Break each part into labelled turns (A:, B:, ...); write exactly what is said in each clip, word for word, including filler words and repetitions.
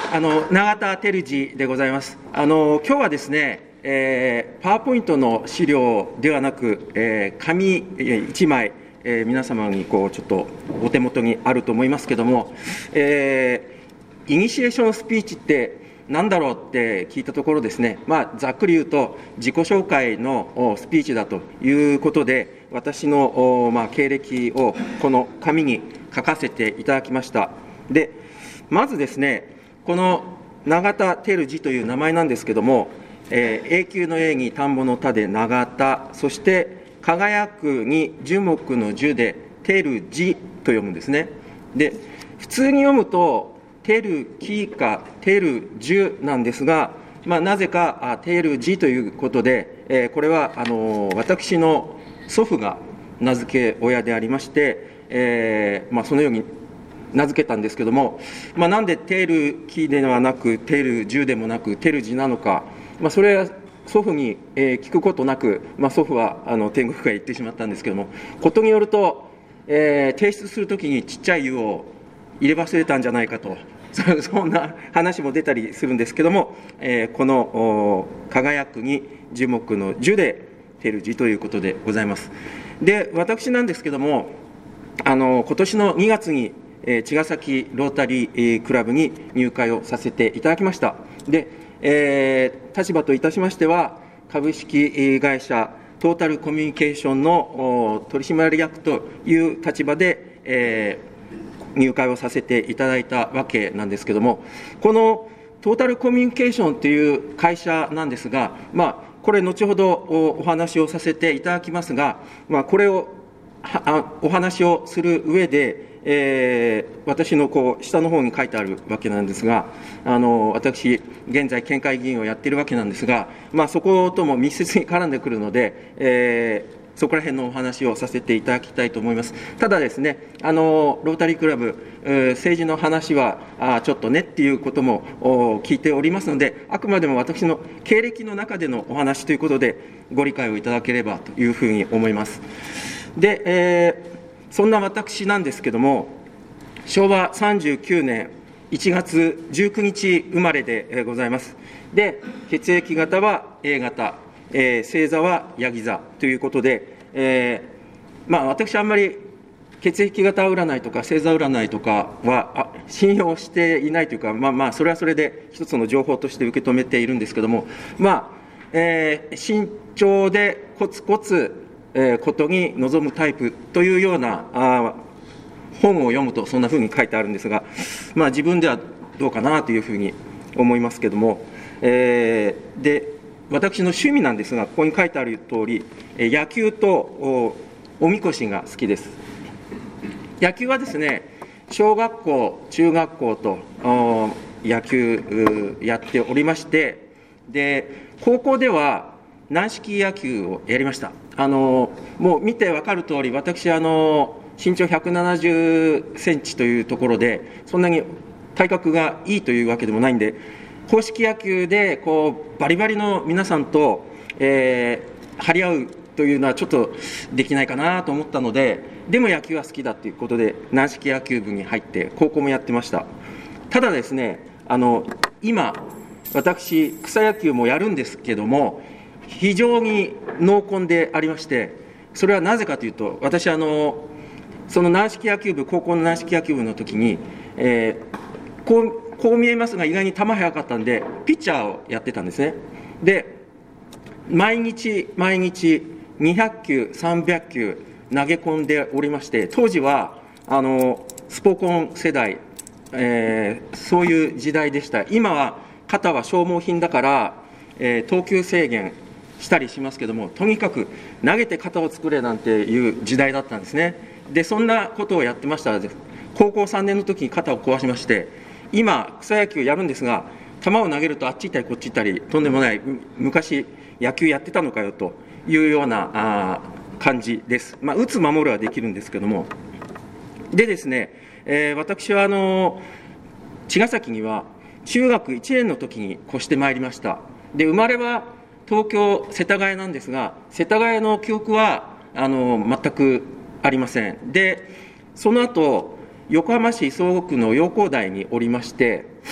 A: あの永田照次でございます。あの今日はですね、えー、パワーポイントの資料ではなく、えー、紙いちまい、えー、皆様にこうちょっとお手元にあると思いますけれども、えー、イニシエーションスピーチって何だろうって聞いたところですね、まあ、ざっくり言うと、自己紹介のスピーチだということで、私の、まあ、経歴をこの紙に書かせていただきました。で、まずですね、この永田照次という名前なんですけれども、えー、永久の永に田んぼの田で永田、そして輝くに樹木の樹で照次と読むんですね。で、普通に読むと、照木か照樹なんですが、まあ、なぜか照次ということで、えー、これはあの私の祖父が名付け親でありまして、えーまあ、そのように名付けたんですけども、まあ、なんで照木ではなく照樹でもなく照次なのか、まあ、それは祖父に、えー、聞くことなく、まあ、祖父はあの天国へ行ってしまったんですけども、ことによると、えー、提出するときにちっちゃい「湯」を入れ忘れたんじゃないかと、そんな話も出たりするんですけども、えー、この輝くに樹木の樹で照次ということでございます。で、私なんですけども、あの今年のにがつに、えー、茅ヶ崎ロータリークラブに入会をさせていただきました。で、えー、立場といたしましては、株式会社トータルコミュニケーションの取締役という立場で、えー入会をさせていただいたわけなんですけれども、このトータルコミュニケーションという会社なんですが、まあ、これ、後ほどお話をさせていただきますが、まあ、これをお話をする上で、えー、私のこう下の方に書いてあるわけなんですが、あの私、現在、県会議員をやっているわけなんですが、まあ、そことも密接に絡んでくるので、えーそこら辺のお話をさせていただきたいと思います。ただですね、あのロータリークラブ、政治の話はあちょっとねっていうことも聞いておりますので、あくまでも私の経歴の中でのお話ということで、ご理解をいただければというふうに思います。で、えー、そんな私なんですけども、しょうわさんじゅうきゅうねんいちがつじゅうくにち生まれでございます。で、血液型は エー 型。えー、星座はヤギ座ということで、えーまあ、私、あんまり血液型占いとか星座占いとかはあ信用していないというか、まあまあ、それはそれで一つの情報として受け止めているんですけれども、まあえー、慎重でコツコツ、えー、ことに臨むタイプというようなあ本を読むと、そんなふうに書いてあるんですが、まあ、自分ではどうかなというふうに思いますけれども、えー、で私の趣味なんですが、ここに書いてある通り、野球と お, おみこしが好きです。野球はですね、小学校、中学校と野球やっておりまして、で高校では軟式野球をやりました。あのもう見て分かる通り、私あの身長ひゃくななじゅっセンチというところで、そんなに体格がいいというわけでもないんで、硬式野球でこうバリバリの皆さんと、えー、張り合うというのはちょっとできないかなと思ったので、でも野球は好きだということで軟式野球部に入って高校もやってました。ただですね、あの今私草野球もやるんですけども、非常に濃紺でありまして、それはなぜかというと、私あのその軟式野球部、高校の軟式野球部の時に、えー、こうこう見えますが、意外に球速かったんで、ピッチャーをやってたんですね。で、毎日毎日にひゃくきゅう、さんびゃくきゅう投げ込んでおりまして、当時はあのスポコン世代、えー、そういう時代でした。今は肩は消耗品だから、えー、投球制限したりしますけども、とにかく投げて肩を作れなんていう時代だったんですね。で、そんなことをやってましたら、高校さんねんの時に肩を壊しまして、今、草野球やるんですが、球を投げるとあっち行ったりこっち行ったり、とんでもない、昔、野球やってたのかよというようなあ感じです。まあ、打つ、守るはできるんですけども、でですね、えー、私はあの茅ヶ崎には中学いちねんの時に越してまいりました。で、生まれは東京、世田谷なんですが、世田谷の記憶はあの全くありません。で、その後横浜市磯子区の陽光台におりまして、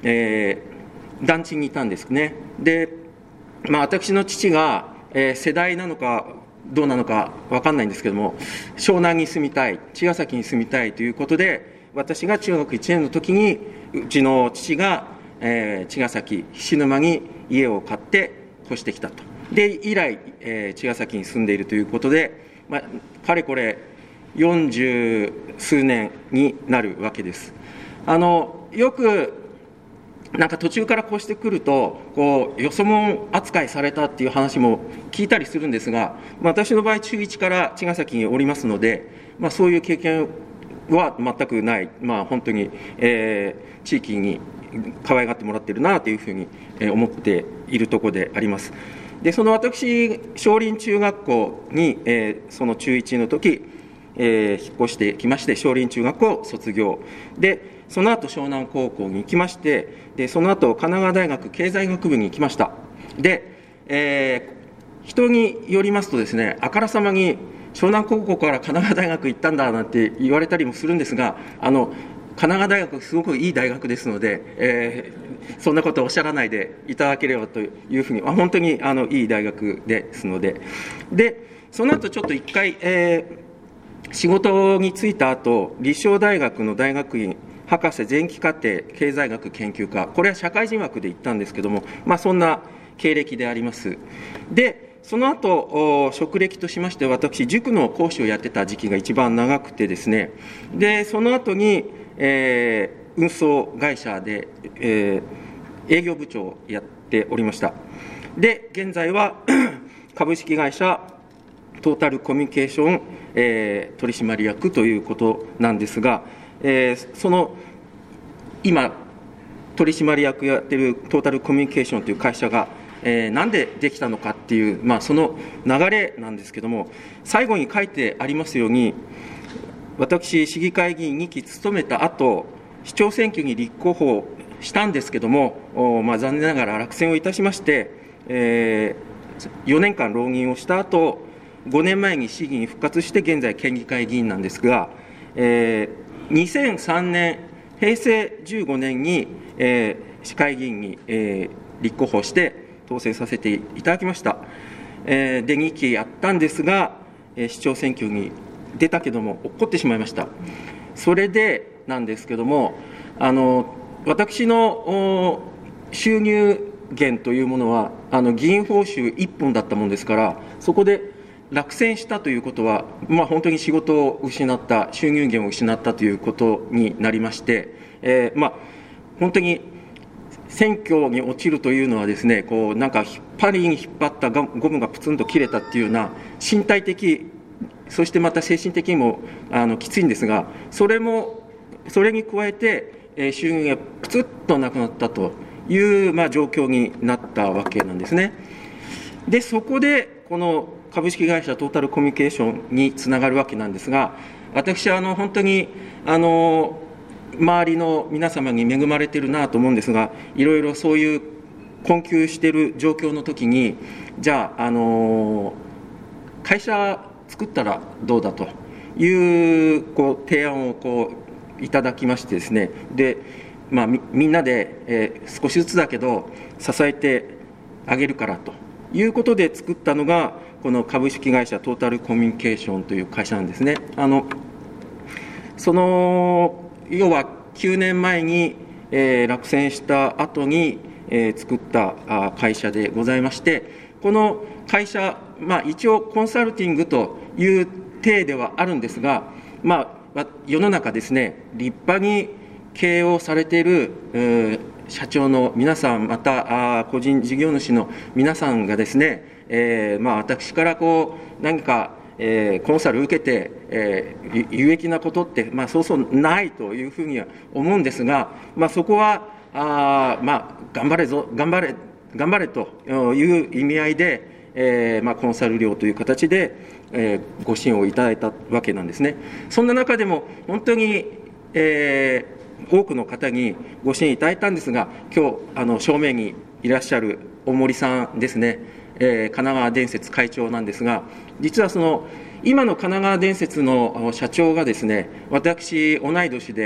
A: えー、団地にいたんですね。で、まあ、私の父が、えー、世代なのかどうなのか分かんないんですけども、湘南に住みたい、茅ヶ崎に住みたいということで、私が中学いちねんの時に、うちの父が、えー、茅ヶ崎、菱沼に家を買って越してきたと。で、以来、えー、茅ヶ崎に住んでいるということで、まあ、かれこれよんじゅう数年になるわけです。あのよくなんか途中から越してくるとこうよそ者扱いされたっていう話も聞いたりするんですが、私の場合中いちから茅ヶ崎におりますので、まあ、そういう経験は全くない、まあ、本当に、えー、地域に可愛がってもらっているなというふうに思っているところであります。で、その私、少林中学校に、えー、その中いちの時、えー、引っ越してきまして、少林中学校を卒業で、その後湘南高校に行きまして、でその後神奈川大学経済学部に行きました。で、えー、人によりますとですね、あからさまに湘南高校から神奈川大学行ったんだなんて言われたりもするんですが、あの神奈川大学、すごくいい大学ですので、えー、そんなことをおっしゃらないでいただければというふうに、本当にあのいい大学ですので、でその後ちょっと一回、えー、仕事に就いた後、立正大学の大学院博士前期課程経済学研究科、これは社会人枠で行ったんですけども、まあ、そんな経歴であります。で、その後職歴としまして、私、塾の講師をやってた時期が一番長くてですね、でその後に、えー、運送会社で、えー、営業部長をやっておりました。で、現在は株式会社トータルコミュニケーション、えー、取締役ということなんですが、えー、その今、取締役やっているトータルコミュニケーションという会社が、えー、なんでできたのかっていう、まあ、その流れなんですけども、最後に書いてありますように、私、市議会議員に期務めた後、市長選挙に立候補したんですけども、まあ、残念ながら落選をいたしまして、えー、よねんかん浪人をした後、ごねんまえに市議に復活して、現在、県議会議員なんですが、えーにせんさんねん、へいせいじゅうごねんに、えー、市会議員に、えー、立候補して当選させていただきました。えー、で、にきやったんですが、えー、市長選挙に出たけども、落っこってしまいました。それでなんですけども、あの私の収入源というものは、あの議員報酬いっぽんだったものですから、そこで落選したということは、まあ、本当に仕事を失った、収入源を失ったということになりまして、えーまあ、本当に選挙に落ちるというのはですね、こうなんか引っ張りに引っ張ったゴムがプツンと切れたっていうような身体的、そしてまた精神的にもあのきついんですが、それもそれに加えて、えー、収入がプツッとなくなったという、まあ、状況になったわけなんですね。で、そこでこの株式会社トータルコミュニケーションにつながるわけなんですが、私はあの本当にあの周りの皆様に恵まれているなと思うんですが、いろいろそういう困窮している状況の時に、じゃあ、あの会社作ったらどうだという、こう提案をこういただきましてですね、で、まあ、み, みんなで、えー、少しずつだけど支えてあげるからということで作ったのが、この株式会社トータルコミュニケーションという会社なんですね。あのその要はきゅうねんまえに、えー、落選した後に、えー、作ったあ会社でございまして、この会社、まあ、一応コンサルティングという体ではあるんですが、まあ、世の中ですね、立派に経営をされている、えー、社長の皆さん、またあ個人事業主の皆さんがですね、えーまあ、私からこう何か、えー、コンサル受けて、えー、有益なことって、まあ、そうそうないというふうには思うんですが、まあ、そこはあ、まあ、頑張れぞ、頑張れ、頑張れという意味合いで、えーまあ、コンサル料という形で、えー、ご支援をいただいたわけなんですね。そんな中でも本当に、えー、多くの方にご支援いただいたんですが、今日あの正面にいらっしゃる大森さんですね、えー、神奈川電鉄会長なんですが、実はその今の神奈川電鉄の社長がですね、私同い年で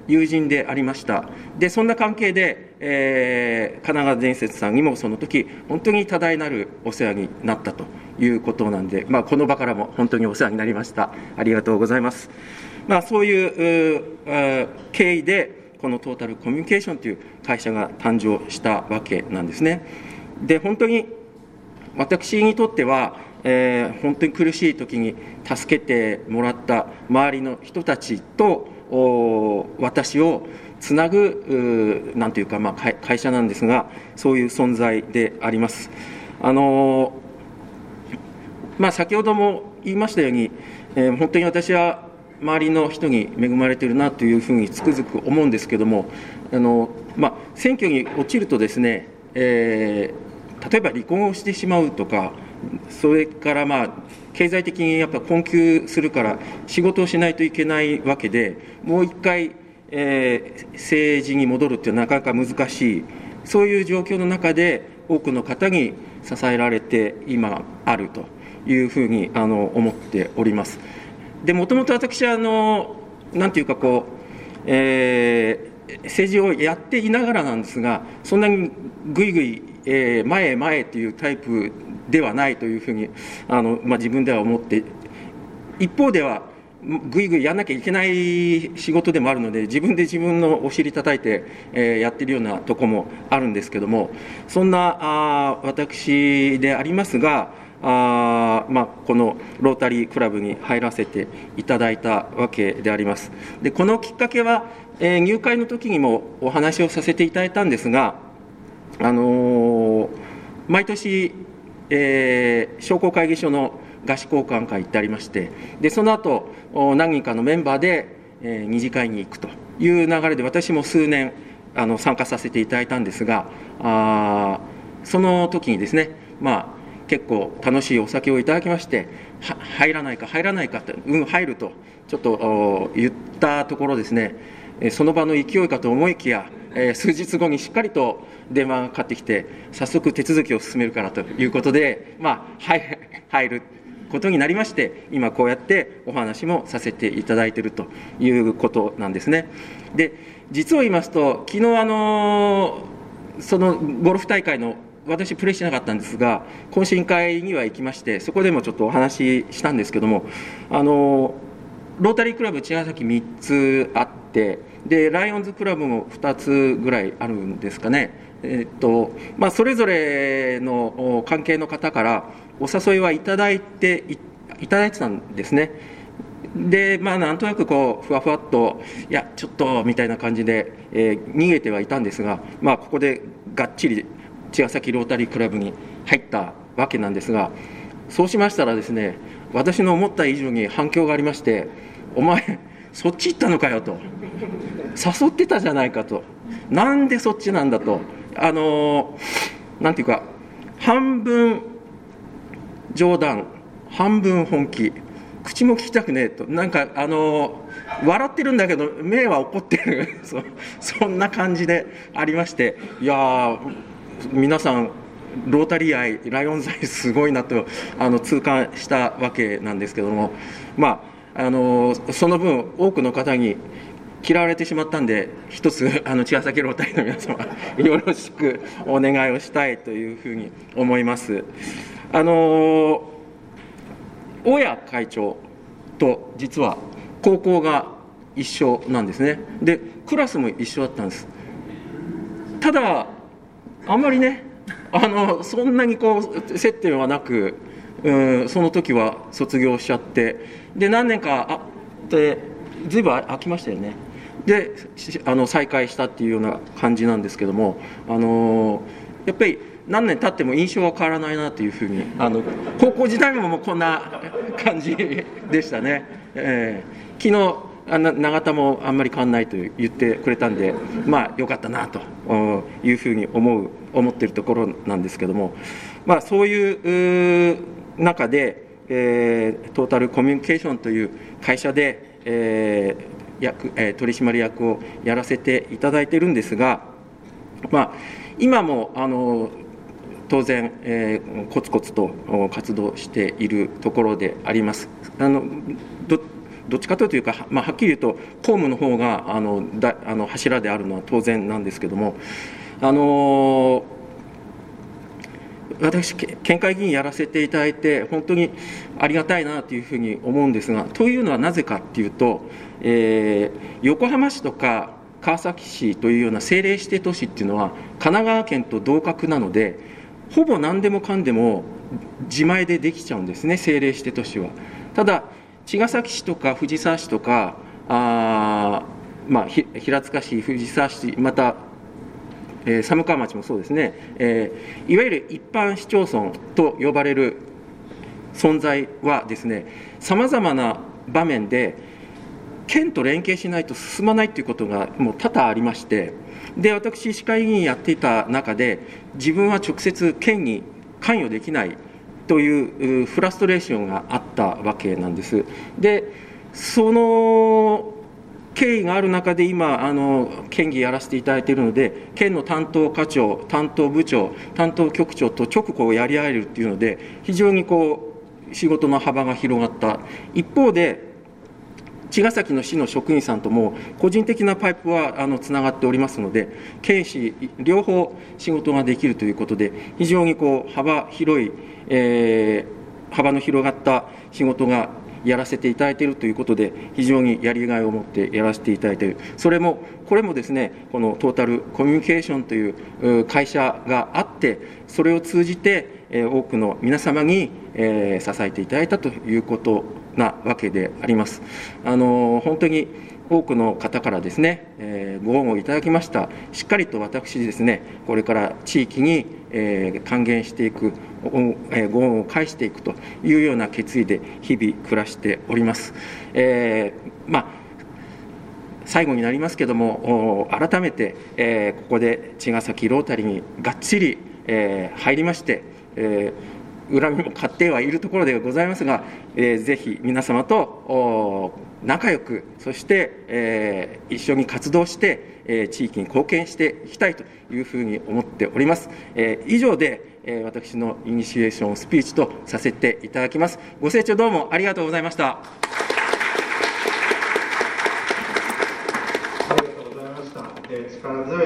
A: 友人でありました。で、そんな関係で、えー、神奈川伝説さんにもその時、本当に多大なるお世話になったということなんで、まあ、この場からも本当にお世話になりました。ありがとうございます。まあ、そういう経緯で、このトータルコミュニケーションという会社が誕生したわけなんですね。で、本当に私にとっては、えー、本当に苦しい時に助けてもらった周りの人たちと私をつなぐ、なんていうか、まあ、会社なんですが、そういう存在であります。あのまあ、先ほども言いましたように、えー、本当に私は周りの人に恵まれているなというふうにつくづく思うんですけれども、あのまあ、選挙に落ちるとですね、えー、例えば離婚をしてしまうとか、それからまあ経済的にやっぱ困窮するから仕事をしないといけないわけで、もう一回、えー、政治に戻るっていうのはなかなか難しい、そういう状況の中で多くの方に支えられて今あるというふうにあの思っております。で、もともと私はあのなんていうかこう、えー、政治をやっていながらなんですが、そんなにぐいぐい、えー、前へ前へというタイプではないというふうにあの、まあ、自分では思って、一方ではぐいぐいやんなきゃいけない仕事でもあるので、自分で自分のお尻叩いて、えー、やってるようなとこもあるんですけども、そんなあ私でありますが、あまあ、このロータリークラブに入らせていただいたわけであります。で、このきっかけは、えー、入会の時にもお話をさせていただいたんですが、あのー、毎年えー、商工会議所の合宿交換会行ってありまして、でその後何人かのメンバーで、えー、二次会に行くという流れで、私も数年あの参加させていただいたんですが、あその時にですね、まあ、結構楽しいお酒をいただきまして、は入らないか入らないかって、うん入るとちょっと言ったところですね、その場の勢いかと思いきや、えー、数日後にしっかりと電話がかかってきて、早速手続きを進めるからということで、まあ、はい入ることになりまして、今こうやってお話もさせていただいているということなんですね。で、実を言いますと、昨日あのそのゴルフ大会の私プレーしなかったんですが、懇親会には行きまして、そこでもちょっとお話ししたんですけども、あのロータリークラブ茅ヶ崎みっつあって、でライオンズクラブもふたつぐらいあるんですかね、えっとまあ、それぞれの関係の方からお誘いはいただいて い, いただいてたんですね。で、まあ、なんとなくこうふわふわっと、いや、ちょっとみたいな感じで、えー、逃げてはいたんですが、まあ、ここでがっちり茅ヶ崎ロータリークラブに入ったわけなんですが、そうしましたらですね、私の思った以上に反響がありまして、お前、そっち行ったのかよと、誘ってたじゃないかと、なんでそっちなんだと、あのなんていうか、半分冗談、半分本気、口も聞きたくねえと、なんか、あの笑ってるんだけど、目は怒ってるそ、そんな感じでありまして、いやー、皆さん、ロータリー愛、ライオンズ愛、すごいなとあの痛感したわけなんですけども、まあ、あのその分、多くの方に嫌われてしまったんで、一つ、あの茅ヶ崎ロータリーの皆様、よろしくお願いをしたいというふうに思います。あの大谷会長と実は高校が一緒なんですね。で、クラスも一緒だったんです。ただ、あんまりね、あのそんなにこう接点はなく、うん、その時は卒業しちゃって、で何年かあでずいぶん空きましたよね。であの再会したっていうような感じなんですけども、あのやっぱり何年経っても印象は変わらないなというふうに、あの高校時代ももうこんな感じでしたね。えー、昨日あ永田もあんまり変わらないと言ってくれたんで、まあよかったなというふうに思う思っているところなんですけども、まあ、そういう中で、えー、トータルコミュニケーションという会社で、えー役えー、取締役をやらせていただいているんですが、まあ、今もあの当然、えー、コツコツと活動しているところであります。あのどどっちかというと、まあ、はっきり言うと公務の方があのだあの柱であるのは当然なんですけども、あの私、県会議員やらせていただいて、本当にありがたいなというふうに思うんですが、というのはなぜかというと、えー、横浜市とか川崎市というような政令指定都市っていうのは、神奈川県と同格なので、ほぼ何でもかんでも自前でできちゃうんですね、政令指定都市は。ただ、茅ヶ崎市とか藤沢市とか、あまあ、平塚市、藤沢市、また、えー、寒川町もそうですね、えー、いわゆる一般市町村と呼ばれる存在はですね、さまざまな場面で、県と連携しないと進まないということがもう多々ありまして、で私、市会議員やっていた中で、自分は直接、県に関与できないというフラストレーションがあったわけなんです。でその経緯がある中で今、あの県議やらせていただいているので、県の担当課長、担当部長、担当局長と直こうやり合えるというので、非常にこう仕事の幅が広がった。一方で茅ヶ崎の市の職員さんとも個人的なパイプはあのつながっておりますので、県市両方仕事ができるということで、非常にこう幅広い、えー、幅の広がった仕事がやらせていただいているということで、非常にやりがいを持ってやらせていただいている、それも、これもですね、このトータルコミュニケーションという会社があって、それを通じて、多くの皆様に支えていただいたということなわけであります。あの本当に多くの方からですね、えー、ご恩をいただきました。しっかりと私ですね、これから地域に、えー、還元していく、えー、ご恩を返していくというような決意で日々暮らしております。えー、まあ最後になりますけれども、改めて、えー、ここで茅ヶ崎ロータリーにがっちり、えー、入りまして、えー恨みも買ってはいるところでございますが、えー、ぜひ皆様と仲良く、そして、えー、一緒に活動して、えー、地域に貢献していきたいというふうに思っております。えー、以上で、えー、私のイニシエーションスピーチとさせていただきます。ご清聴どうもありがとうございました。
B: ありがとうございました。えー、力強い